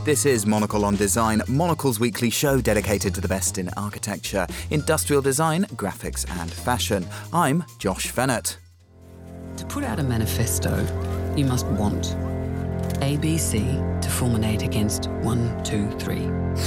This is Monocle on Design, Monocle's weekly show dedicated to the best in architecture, industrial design, graphics and fashion. I'm Josh Fennett. To put out a manifesto, you must want ABC to fulminate against 1, 2, 3.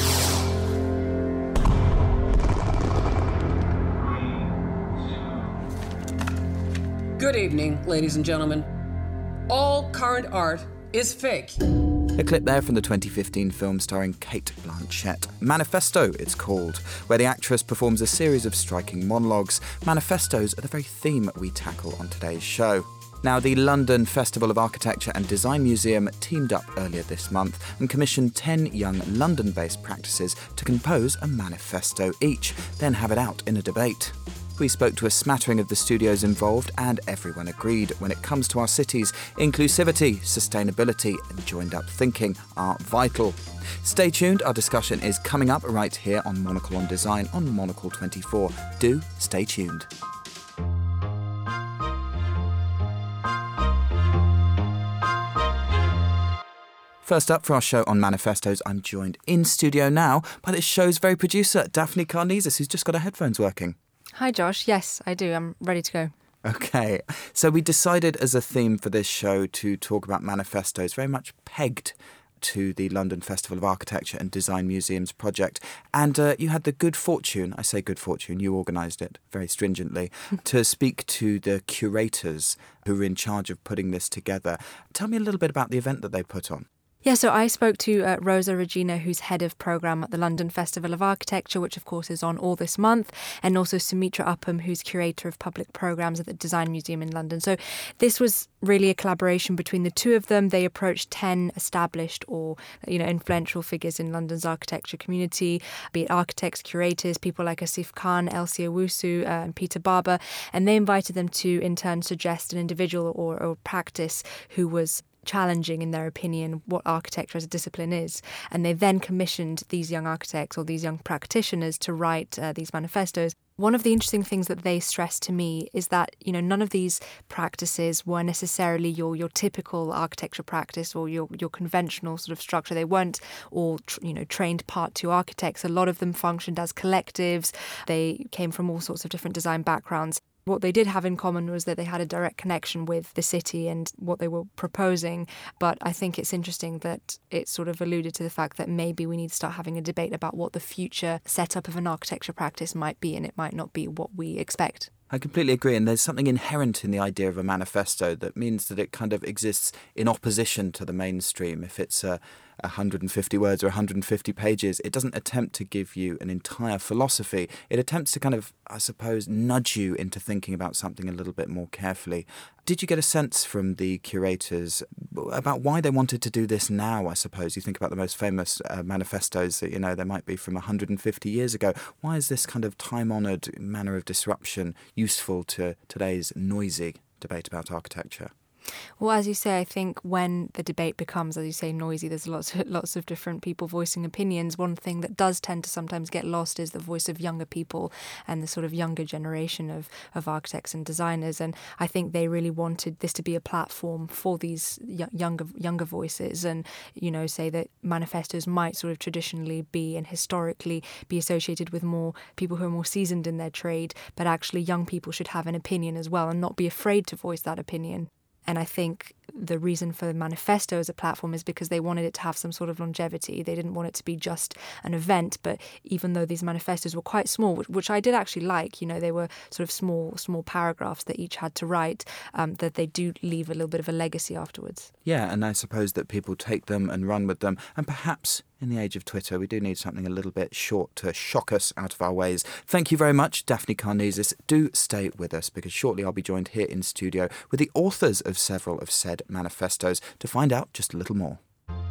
Good evening, ladies and gentlemen. All current art is fake. A clip there from the 2015 film starring Cate Blanchett. Manifesto, it's called, where the actress performs a series of striking monologues. Manifestos are the very theme we tackle on today's show. Now, the London Festival of Architecture and Design Museum teamed up earlier this month and commissioned 10 young London-based practices to compose a manifesto each, then have it out in a debate. We spoke to a smattering of the studios involved and everyone agreed when it comes to our cities, inclusivity, sustainability and joined-up thinking are vital. Stay tuned, our discussion is coming up right here on Monocle on Design on Monocle 24. Do stay tuned. First up for our show on manifestos, I'm joined in studio now by this show's very producer, Daphne Karnezis, who's just got her headphones working. Hi Josh, yes I do, I'm ready to go. Okay, so we decided as a theme for this show to talk about manifestos, very much pegged to the London Festival of Architecture and Design Museum's project. And you had the good fortune, I say good fortune, you organised it very stringently, to speak to the curators who were in charge of putting this together. Tell me a little bit about the event that they put on. Yeah, so I spoke to Rosa Regina, who's head of programme at the London Festival of Architecture, which of course is on all this month, and also Sumitra Upham, who's curator of public programmes at the Design Museum in London. So this was really a collaboration between the two of them. They approached 10 established or influential figures in London's architecture community, be it architects, curators, people like Asif Khan, Elsie Owusu and Peter Barber, and they invited them to in turn suggest an individual or practice who was challenging, in their opinion, what architecture as a discipline is. And they then commissioned these young architects or these young practitioners to write these manifestos. One of the interesting things that they stressed to me is that, none of these practices were necessarily your typical architecture practice or your conventional sort of structure. They weren't all, trained Part 2 architects. A lot of them functioned as collectives. They came from all sorts of different design backgrounds. What they did have in common was that they had a direct connection with the city and what they were proposing. But I think it's interesting that it sort of alluded to the fact that maybe we need to start having a debate about what the future setup of an architecture practice might be, and it might not be what we expect. I completely agree, and there's something inherent in the idea of a manifesto that means that it kind of exists in opposition to the mainstream. If it's 150 words or 150 pages, it doesn't attempt to give you an entire philosophy. It attempts to kind of, I suppose, nudge you into thinking about something a little bit more carefully. Did you get a sense from the curators about why they wanted to do this now, I suppose? You think about the most famous manifestos that, there might be from 150 years ago. Why is this kind of time-honoured manner of disruption useful to today's noisy debate about architecture? Well, as you say, I think when the debate becomes, as you say, noisy, there's lots of different people voicing opinions. One thing that does tend to sometimes get lost is the voice of younger people and the sort of younger generation of architects and designers. And I think they really wanted this to be a platform for these younger voices and, say that manifestos might sort of traditionally be and historically be associated with more people who are more seasoned in their trade, but actually young people should have an opinion as well and not be afraid to voice that opinion. And I think the reason for the manifesto as a platform is because they wanted it to have some sort of longevity. They didn't want it to be just an event. But even though these manifestos were quite small, which I did actually like, they were sort of small paragraphs that each had to write, that they do leave a little bit of a legacy afterwards. Yeah, and I suppose that people take them and run with them. And perhaps in the age of Twitter, we do need something a little bit short to shock us out of our ways. Thank you very much, Daphne Karnezis. Do stay with us because shortly I'll be joined here in studio with the authors of several of said manifestos to find out just a little more.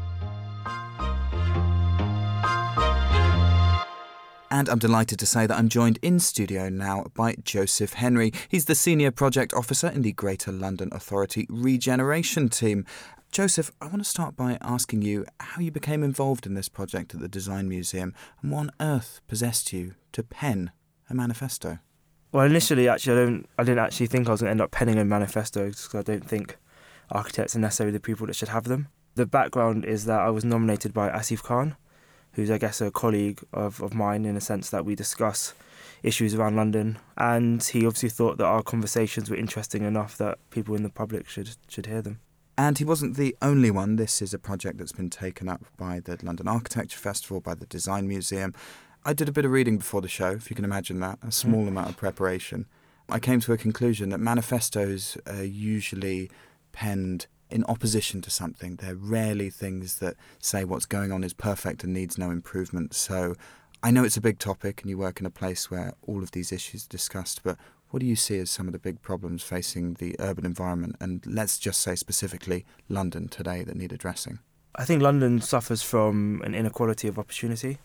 And I'm delighted to say that I'm joined in studio now by Joseph Henry. He's the Senior Project Officer in the Greater London Authority Regeneration Team. Joseph, I want to start by asking you how you became involved in this project at the Design Museum and what on earth possessed you to pen a manifesto. Well, initially, I didn't actually think I was going to end up penning a manifesto because I don't think architects are necessarily the people that should have them. The background is that I was nominated by Asif Khan, who's, I guess, a colleague of mine in a sense that we discuss issues around London. And he obviously thought that our conversations were interesting enough that people in the public should hear them. And he wasn't the only one. This is a project that's been taken up by the London Architecture Festival, by the Design Museum. I did a bit of reading before the show, if you can imagine that, a small amount of preparation. I came to a conclusion that manifestos are usually penned in opposition to something. They're rarely things that say what's going on is perfect and needs no improvement. So I know it's a big topic and you work in a place where all of these issues are discussed, but what do you see as some of the big problems facing the urban environment, and let's just say specifically London today, that need addressing? I think London suffers from an inequality of opportunity.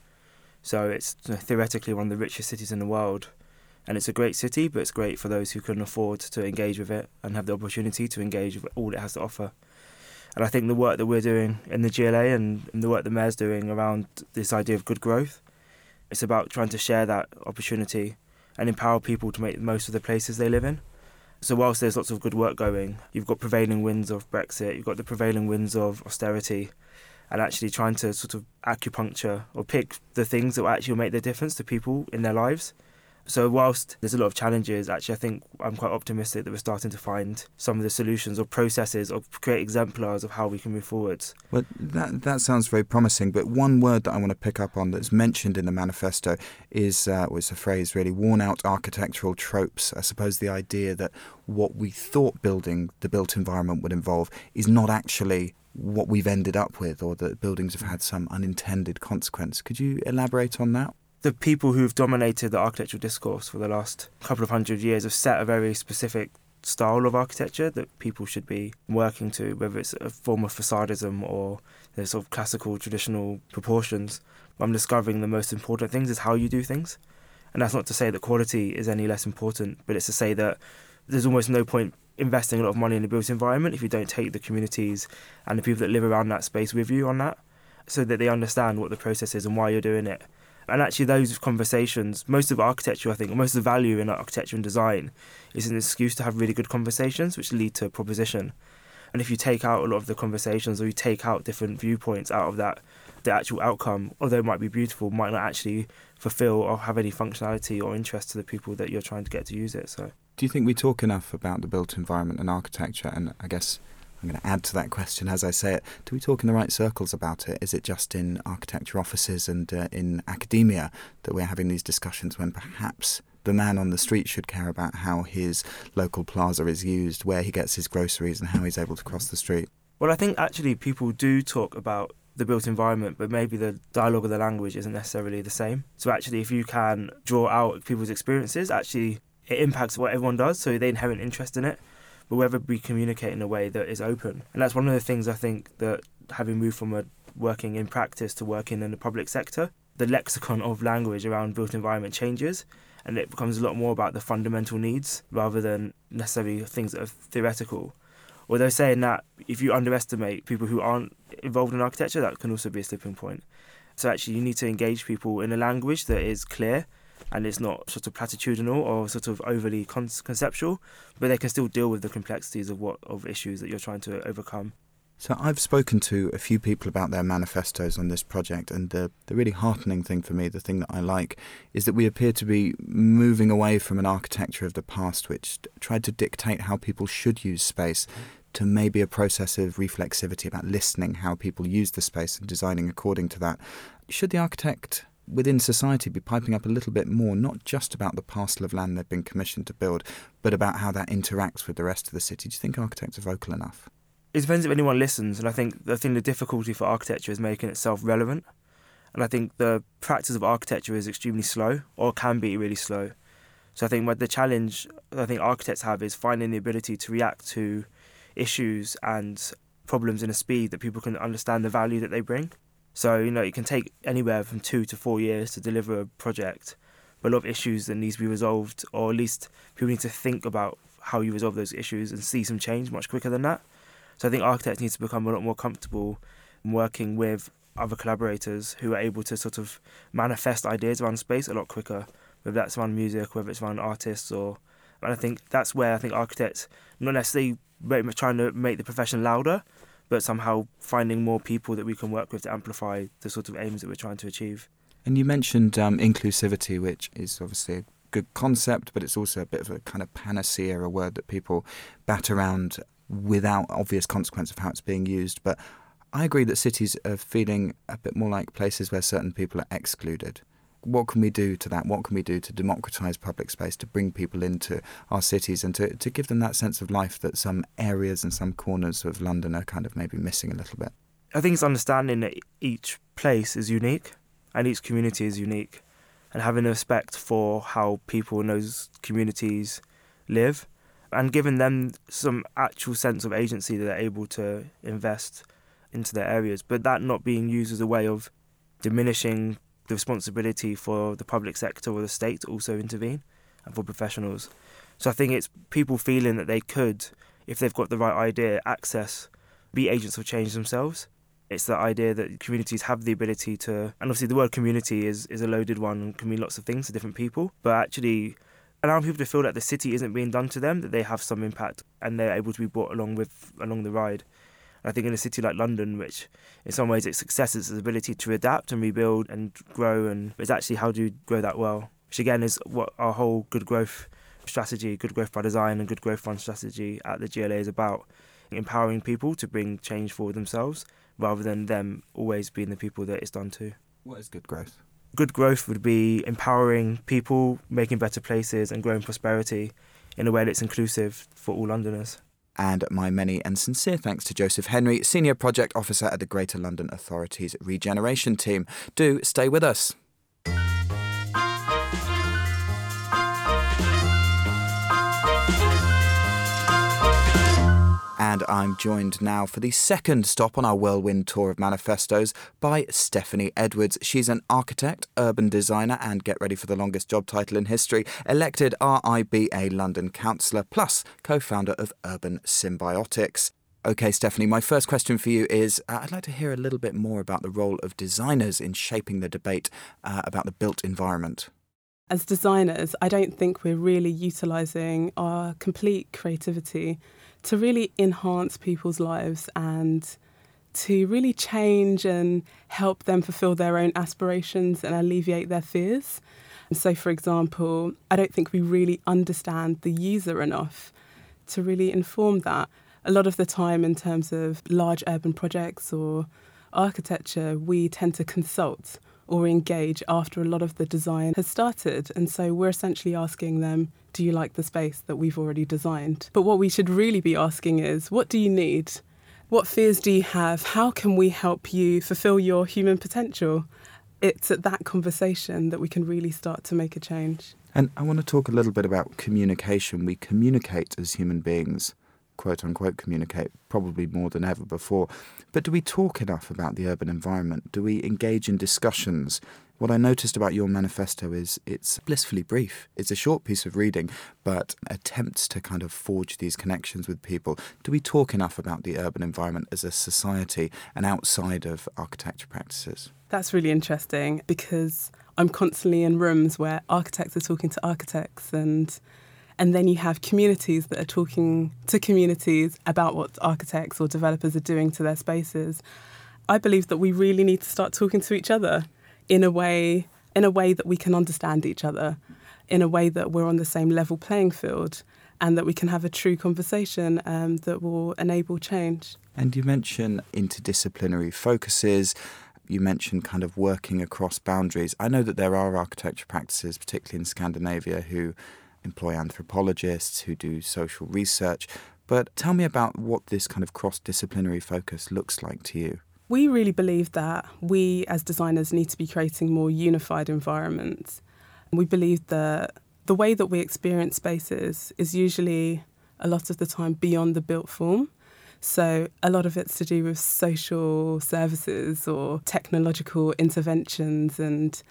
So it's theoretically one of the richest cities in the world. And it's a great city, but it's great for those who can afford to engage with it and have the opportunity to engage with all it has to offer. And I think the work that we're doing in the GLA and the work the Mayor's doing around this idea of good growth, it's about trying to share that opportunity and empower people to make the most of the places they live in. So whilst there's lots of good work going, you've got prevailing winds of Brexit, you've got the prevailing winds of austerity, and actually trying to sort of acupuncture or pick the things that will actually make the difference to people in their lives. So whilst there's a lot of challenges, actually I think I'm quite optimistic that we're starting to find some of the solutions or processes or create exemplars of how we can move forwards. Well, that sounds very promising, but one word that I want to pick up on that's mentioned in the manifesto is was a phrase really, worn out architectural tropes. I suppose the idea that what we thought building the built environment would involve is not actually what we've ended up with, or that buildings have had some unintended consequence. Could you elaborate on that? The people who've dominated the architectural discourse for the last couple of hundred years have set a very specific style of architecture that people should be working to, whether it's a form of facadism or the sort of classical traditional proportions. I'm discovering the most important things is how you do things. And that's not to say that quality is any less important, but it's to say that there's almost no point investing a lot of money in the built environment if you don't take the communities and the people that live around that space with you on that, so that they understand what the process is and why you're doing it. And actually those conversations, most of architecture, I think, most of the value in architecture and design is an excuse to have really good conversations which lead to proposition. And if you take out a lot of the conversations, or you take out different viewpoints out of that, the actual outcome, although it might be beautiful, might not actually fulfill or have any functionality or interest to the people that you're trying to get to use it. So, do you think we talk enough about the built environment and architecture? And I guess I'm going to add to that question as I say it. Do we talk in the right circles about it? Is it just in architecture offices and in academia that we're having these discussions, when perhaps the man on the street should care about how his local plaza is used, where he gets his groceries and how he's able to cross the street? Well, I think actually people do talk about the built environment, but maybe the dialogue of the language isn't necessarily the same. So actually, if you can draw out people's experiences, actually it impacts what everyone does, so they inherent interest in it. But whether we communicate in a way that is open. And that's one of the things I think that, having moved from working in practice to working in the public sector, the lexicon of language around built environment changes, and it becomes a lot more about the fundamental needs rather than necessarily things that are theoretical. Although saying that, if you underestimate people who aren't involved in architecture, that can also be a slipping point. So actually you need to engage people in a language that is clear, and it's not sort of platitudinal or sort of overly conceptual, but they can still deal with the complexities of issues that you're trying to overcome. So I've spoken to a few people about their manifestos on this project, and the really heartening thing for me, the thing that I like, is that we appear to be moving away from an architecture of the past which tried to dictate how people should use space, to maybe a process of reflexivity about listening how people use the space and designing according to that. Should the architect within society be piping up a little bit more, not just about the parcel of land they've been commissioned to build, but about how that interacts with the rest of the city? Do you think architects are vocal enough? It depends if anyone listens, and I think the difficulty for architecture is making itself relevant. And I think the practice of architecture is extremely slow, or can be really slow. So I think the challenge I think architects have is finding the ability to react to issues and problems in a speed that people can understand the value that they bring. So, it can take anywhere from 2 to 4 years to deliver a project, but a lot of issues that needs to be resolved, or at least people need to think about how you resolve those issues and see some change much quicker than that. So I think architects need to become a lot more comfortable working with other collaborators who are able to sort of manifest ideas around space a lot quicker, whether that's around music, whether it's around artists, and I think that's where I think architects, not necessarily very much trying to make the profession louder, but somehow finding more people that we can work with to amplify the sort of aims that we're trying to achieve. And you mentioned inclusivity, which is obviously a good concept, but it's also a bit of a kind of panacea, a word that people bat around without obvious consequence of how it's being used. But I agree that cities are feeling a bit more like places where certain people are excluded. What can we do to that? What can we do to democratise public space, to bring people into our cities and to give them that sense of life that some areas and some corners of London are kind of maybe missing a little bit? I think it's understanding that each place is unique and each community is unique, and having a respect for how people in those communities live and giving them some actual sense of agency that they're able to invest into their areas, but that not being used as a way of diminishing the responsibility for the public sector or the state to also intervene and for professionals. So I think it's people feeling that they could, if they've got the right idea, be agents of change themselves. It's the idea that communities have the ability to, and obviously the word community is a loaded one and can mean lots of things to different people, but actually allowing people to feel that the city isn't being done to them, that they have some impact and they're able to be brought along the ride. I think in a city like London, which in some ways its success is its ability to adapt and rebuild and grow, and it's actually how do you grow that well, which again is what our whole good growth strategy, good growth by design and good growth fund strategy at the GLA is about, empowering people to bring change forward themselves rather than them always being the people that it's done to. What is good growth? Good growth would be empowering people, making better places and growing prosperity in a way that's inclusive for all Londoners. And my many and sincere thanks to Joseph Henry, Senior Project Officer at the Greater London Authority's Regeneration Team. Do stay with us. And I'm joined now for the second stop on our whirlwind tour of manifestos by Stephanie Edwards. She's an architect, urban designer, and get ready for the longest job title in history, elected RIBA London Councillor, plus co-founder of Urban Symbiotics. OK, Stephanie, my first question for you is, I'd like to hear a little bit more about the role of designers in shaping the debate about the built environment. As designers, I don't think we're really utilising our complete creativity to really enhance people's lives and to really change and help them fulfil their own aspirations and alleviate their fears. So, for example, I don't think we really understand the user enough to really inform that. A lot of the time in terms of large urban projects or architecture, we tend to consult or engage after a lot of the design has started. And so we're essentially asking them, do you like the space that we've already designed? But what we should really be asking is, what do you need? What fears do you have? How can we help you fulfill your human potential? It's at that conversation that we can really start to make a change. And I want to talk a little bit about communication. We communicate as human beings, quote unquote communicate, probably more than ever before. But do we talk enough about the urban environment? Do we engage in discussions? What I noticed about your manifesto is it's blissfully brief. It's a short piece of reading, but attempts to kind of forge these connections with people. Do we talk enough about the urban environment as a society and outside of architecture practices? That's really interesting because I'm constantly in rooms where architects are talking to architects and then you have communities that are talking to communities about what architects or developers are doing to their spaces. I believe that we really need to start talking to each other in a way that we can understand each other, in a way that we're on the same level playing field and that we can have a true conversation that will enable change. And you mention interdisciplinary focuses. You mentioned kind of working across boundaries. I know that there are architecture practices, particularly in Scandinavia, who employ anthropologists, who do social research. But tell me about what this kind of cross-disciplinary focus looks like to you. We really believe that we as designers need to be creating more unified environments. We believe that the way that we experience spaces is usually a lot of the time beyond the built form. So a lot of it's to do with social services or technological interventions, and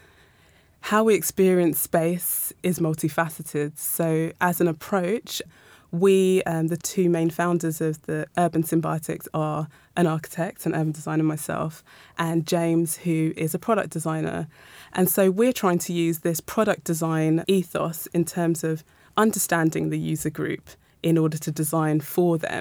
how we experience space is multifaceted. So as an approach, we, the two main founders of the Urban Symbiotics, are an architect, an urban designer myself, and James, who is a product designer. And so we're trying to use this product design ethos in terms of understanding the user group in order to design for them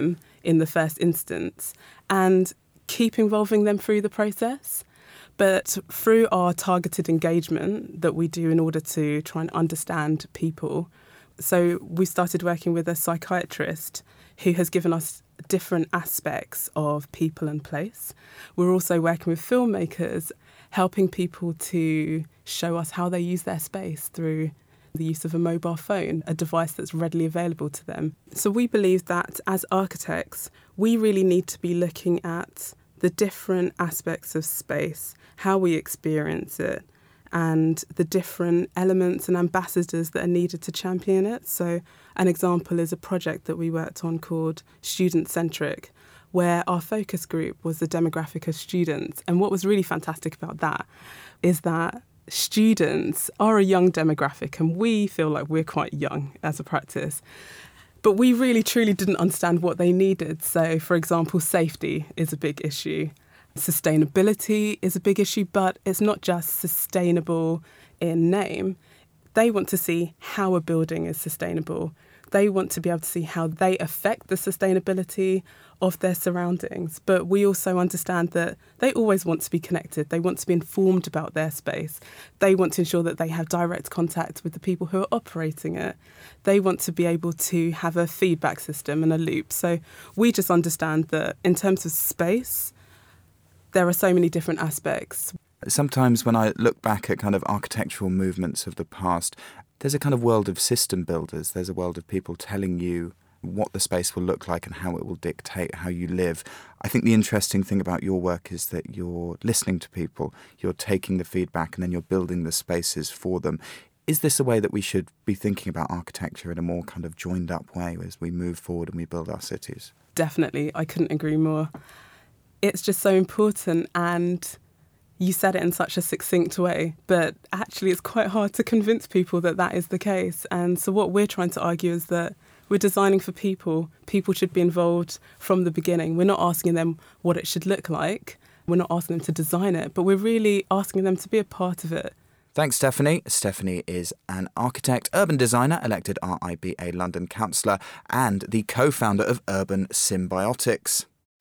in the first instance, and keep involving them through the process. But through our targeted engagement that we do in order to try and understand people, so we started working with a psychiatrist who has given us different aspects of people and place. We're also working with filmmakers, helping people to show us how they use their space through the use of a mobile phone, a device that's readily available to them. So we believe that as architects, we really need to be looking at the different aspects of space, how we experience it, and the different elements and ambassadors that are needed to champion it. So an example is a project that we worked on called Student Centric, where our focus group was the demographic of students. And what was really fantastic about that is that students are a young demographic, and we feel like we're quite young as a practice. But we really, truly didn't understand what they needed. So, for example, safety is a big issue. Sustainability is a big issue, but it's not just sustainable in name. They want to see how a building is sustainable. They want to be able to see how they affect the sustainability of their surroundings. But we also understand that they always want to be connected. They want to be informed about their space. They want to ensure that they have direct contact with the people who are operating it. They want to be able to have a feedback system and a loop. So we just understand that in terms of space, there are so many different aspects. Sometimes when I look back at kind of architectural movements of the past, there's a kind of world of system builders. There's a world of people telling you what the space will look like and how it will dictate how you live. I think the interesting thing about your work is that you're listening to people, you're taking the feedback, and then you're building the spaces for them. Is this a way that we should be thinking about architecture in a more kind of joined up way as we move forward and we build our cities? Definitely. I couldn't agree more. It's just so important, and you said it in such a succinct way, but actually it's quite hard to convince people that that is the case. And so what we're trying to argue is that we're designing for people. People should be involved from the beginning. We're not asking them what it should look like. We're not asking them to design it, but we're really asking them to be a part of it. Thanks, Stephanie. Stephanie is an architect, urban designer, elected RIBA London councillor, and the co-founder of Urban Symbiotics.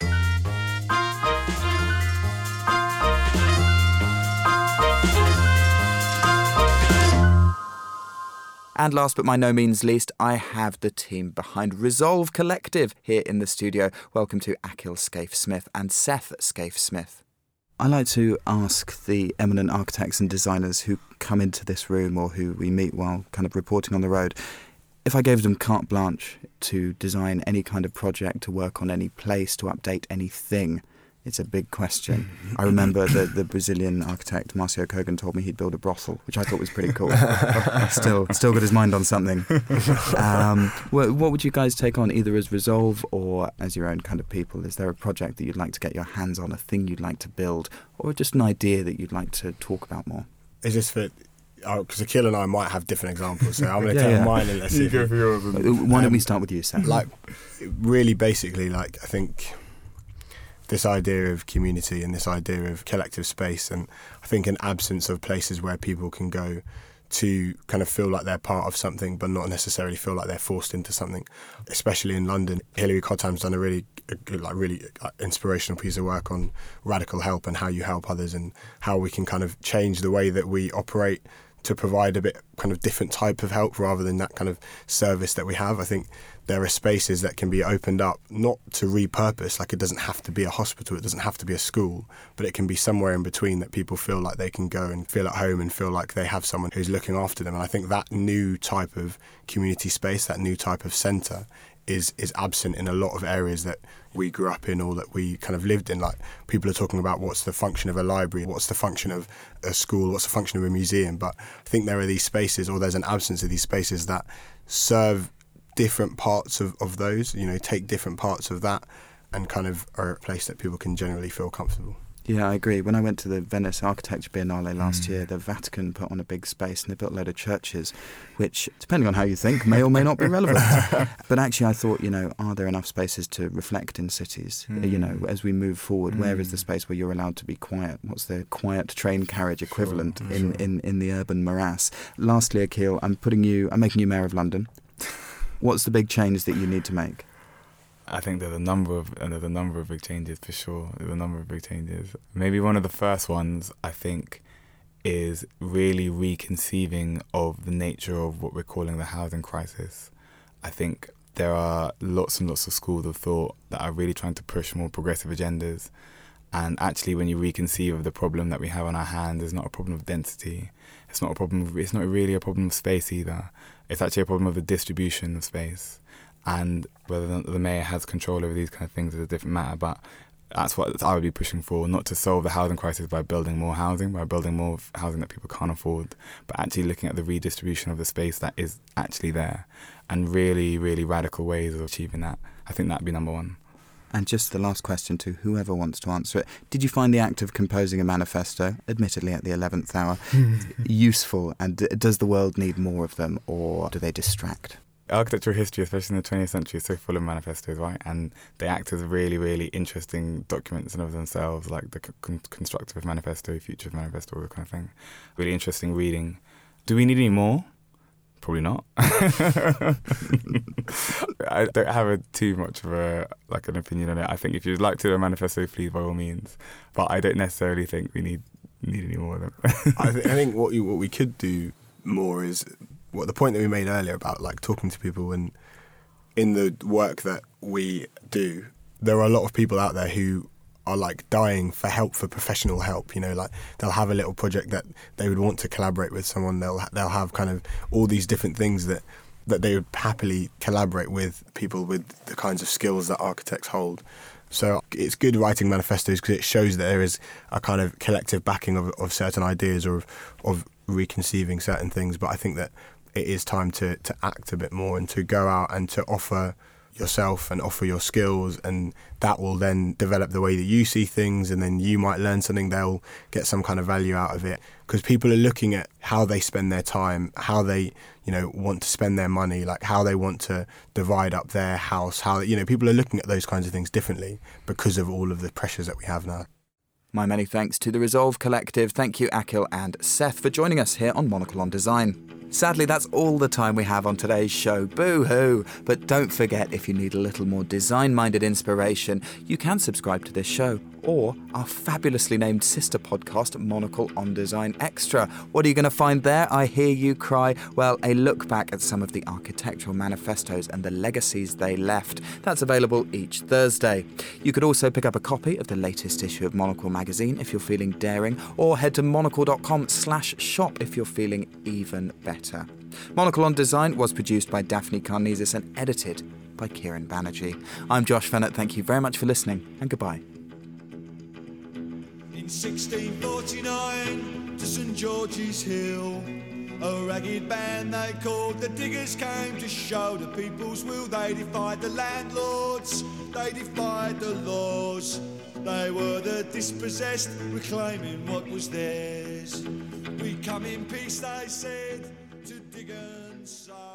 And last but by no means least, I have the team behind Resolve Collective here in the studio. Welcome to Akhil Scaife-Smith and Seth Scaife-Smith. I like to ask the eminent architects and designers who come into this room or who we meet while kind of reporting on the road, if I gave them carte blanche to design any kind of project, to work on any place, to update anything, it's a big question. I remember the Brazilian architect Marcio Kogan told me he'd build a brothel, which I thought was pretty cool. Still got his mind on something. What would you guys take on, either as Resolve or as your own kind of people? Is there a project that you'd like to get your hands on, a thing you'd like to build, or just an idea that you'd like to talk about more? Is this for... Because Akhil and I might have different examples, so I'm going to tell mine and let's see. Go for yours. Why don't we start with you, Seth? Like, really basically, like, I think... this idea of community and this idea of collective space, and I think an absence of places where people can go to kind of feel like they're part of something but not necessarily feel like they're forced into something, especially in London. Hilary Cotham's done a really inspirational piece of work on radical help and how you help others and how we can kind of change the way that we operate to provide a bit kind of different type of help rather than that kind of service that we have. I think there are spaces that can be opened up, not to repurpose, like it doesn't have to be a hospital, it doesn't have to be a school, but it can be somewhere in between that people feel like they can go and feel at home and feel like they have someone who's looking after them. And I think that new type of community space, that new type of centre is absent in a lot of areas that we grew up in or that we kind of lived in. Like, people are talking about what's the function of a library, what's the function of a school, what's the function of a museum, but I think there are these spaces, or there's an absence of these spaces that serve different parts of those, you know, take different parts of that and kind of are a place that people can generally feel comfortable. Yeah, I agree. When I went to the Venice Architecture Biennale last year, the Vatican put on a big space and they built a load of churches, which, depending on how you think, may or may not be relevant. But actually I thought, you know, are there enough spaces to reflect in cities? You know, as we move forward, where is the space where you're allowed to be quiet? What's the quiet train carriage equivalent in the urban morass? Lastly, Akhil, I'm making you Mayor of London. What's the big change that you need to make? I think there's a number of big changes for sure. There's a number of big changes. Maybe one of the first ones, I think, is really reconceiving of the nature of what we're calling the housing crisis. I think there are lots and lots of schools of thought that are really trying to push more progressive agendas. And actually, when you reconceive of the problem that we have on our hands, it's not a problem of density. It's not really a problem of space either. It's actually a problem of the distribution of space. And whether the mayor has control over these kind of things is a different matter. But that's what I would be pushing for, not to solve the housing crisis by building more housing that people can't afford, but actually looking at the redistribution of the space that is actually there and really, really radical ways of achieving that. I think that would be number one. And just the last question to whoever wants to answer it. Did you find the act of composing a manifesto, admittedly at the 11th hour, useful? And does the world need more of them, or do they distract? Architectural history, especially in the 20th century, is so full of manifestos, right? And they act as really, really interesting documents in of themselves, like the Constructive Manifesto, Future Manifesto, all that kind of thing. Really interesting reading. Do we need any more? Probably not. I don't have too much of an opinion on it. I think if you'd like to do a manifesto, please, by all means. But I don't necessarily think we need any more of them. I think what we could do more is the point that we made earlier about like talking to people, and in the work that we do, there are a lot of people out there who are like dying for help, for professional help. You know, like they'll have a little project that they would want to collaborate with someone. They'll have kind of all these different things that they would happily collaborate with people with the kinds of skills that architects hold. So it's good writing manifestos because it shows that there is a kind of collective backing of certain ideas or of reconceiving certain things. But I think that it is time to act a bit more and to go out and to offer yourself and offer your skills, and that will then develop the way that you see things, and then you might learn something, they'll get some kind of value out of it, because people are looking at how they spend their time, how they want to spend their money, like how they want to divide up their house, how people are looking at those kinds of things differently because of all of the pressures that we have now. My many thanks to the Resolve Collective. Thank you, Akhil and Seth, for joining us here on Monocle on Design. Sadly, that's all the time we have on today's show. Boo-hoo! But don't forget, if you need a little more design-minded inspiration, you can subscribe to this show or our fabulously named sister podcast, Monocle on Design Extra. What are you going to find there, I hear you cry? Well, a look back at some of the architectural manifestos and the legacies they left. That's available each Thursday. You could also pick up a copy of the latest issue of Monocle magazine if you're feeling daring, or head to monocle.com/shop if you're feeling even better. Monocle on Design was produced by Daphne Karnezis and edited by Kieran Banerjee. I'm Josh Fennett. Thank you very much for listening, and goodbye. In 1649 to St George's Hill, a ragged band they called the Diggers came to show the people's will. They defied the landlords, they defied the laws. They were the dispossessed, reclaiming what was theirs. We come in peace, they said, to dig and sow.